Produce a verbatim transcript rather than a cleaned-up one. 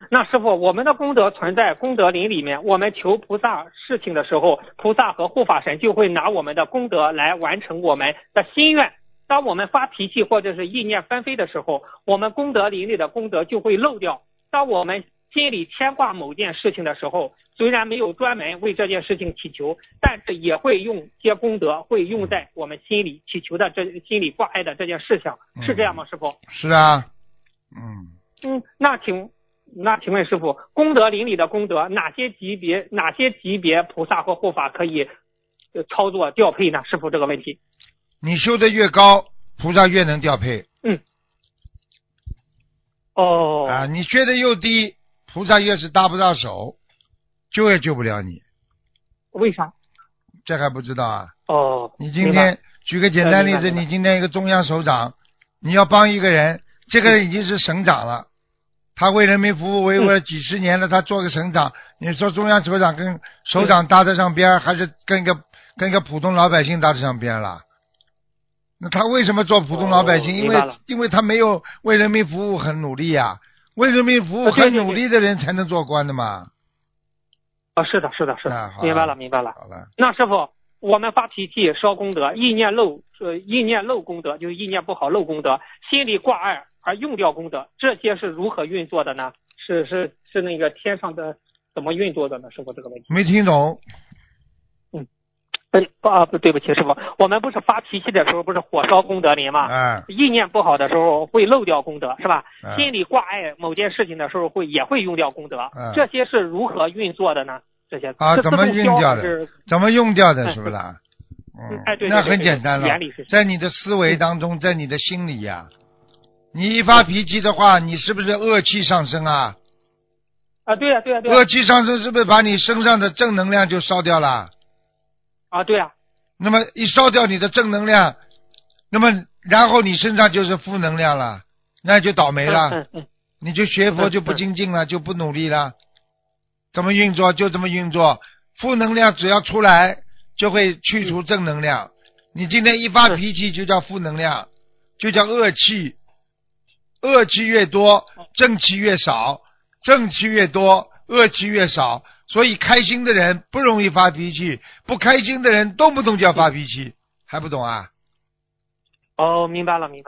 那师傅，我们的功德存在功德林里面，我们求菩萨事情的时候，菩萨和护法神就会拿我们的功德来完成我们的心愿。当我们发脾气或者是意念纷飞的时候，我们功德林里的功德就会漏掉。当我们心里牵挂某件事情的时候，虽然没有专门为这件事情祈求，但是也会用些功德会用在我们心里祈求的这心里挂碍的这件事情，是这样吗，师傅？ 是啊，嗯嗯，那请那请问师傅，功德林里的功德哪些级别哪些级别菩萨或护法可以呃操作调配呢？师傅这个问题。 你修的越高，菩萨越能调配。 嗯。哦。 啊，你学的又低，菩萨越是搭不到手，救也救不了你。 为啥？ 这还不知道啊？ 哦。 你今天举个简单例子，你今天一个中央首长，你要帮一个人，这个人已经是省长了，他为人民服务为了几十年了，他做个省长，你说中央首长跟首长搭得上边，还是跟一个跟一个普通老百姓搭得上边了？那他为什么做普通老百姓？ 哦、 因为因为他没有为人民服务很努力呀、啊，为人民服务很努力的人才能做官的嘛。 啊，是的，是的，是的， 啊、 明白了，明白了。 好了， 那师傅，我们发脾气烧功德，意念漏，呃，意念漏功德，就是意念不好漏功德，心里挂碍而用掉功德，这些是如何运作的呢？是是是那个天上的怎么运作的呢？师傅这个问题。 没听懂。 啊，不对不起，师傅，我们不是发脾气的时候不是火烧功德林吗？ 哎， 意念不好的时候会漏掉功德，是吧？ 哎、 心里挂碍某件事情的时候会也会用掉功德， 哎、 这些是如何运作的呢？这些啊，怎么用掉的？怎么用掉的？是不是？ 嗯，哎，对， 那很简单了，在你的思维当中，在你的心里呀、啊，你一发脾气的话，你是不是恶气上升啊？ 啊，对呀、啊，对呀、啊，对呀、啊。 恶气上升是不是把你身上的正能量就烧掉了？ 啊，对呀、啊。 那么一烧掉你的正能量，那么然后你身上就是负能量了，那就倒霉了。 嗯嗯、 你就学佛就不精进了，嗯、就不努力了。怎么运作就这么运作，负能量只要出来就会去除正能量。你今天一发脾气就叫负能量，就叫恶气，恶气越多正气越少，正气越多恶气越少。所以开心的人不容易发脾气，不开心的人动不动就要发脾气，还不懂啊？ 哦，明白了，明白了。